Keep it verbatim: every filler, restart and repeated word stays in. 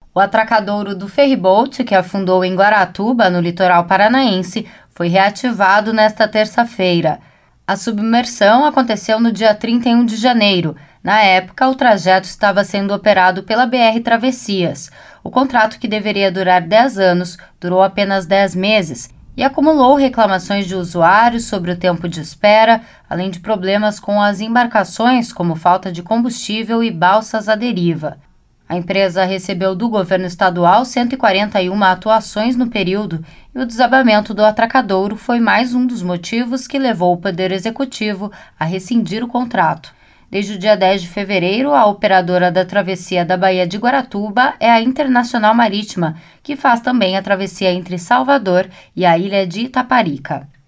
O atracadouro do Ferryboat, que afundou em Guaratuba, no litoral paranaense, foi reativado nesta terça-feira. A submersão aconteceu no dia trinta e um de janeiro. Na época, o trajeto estava sendo operado pela B R Travessias. O contrato, que deveria durar dez anos, durou apenas dez meses e acumulou reclamações de usuários sobre o tempo de espera, além de problemas com as embarcações, como falta de combustível e balsas à deriva. A empresa recebeu do governo estadual cento e quarenta e uma atuações no período e o desabamento do atracadouro foi mais um dos motivos que levou o Poder Executivo a rescindir o contrato. Desde o dia dez de fevereiro, a operadora da travessia da Baía de Guaratuba é a Internacional Marítima, que faz também a travessia entre Salvador e a ilha de Itaparica.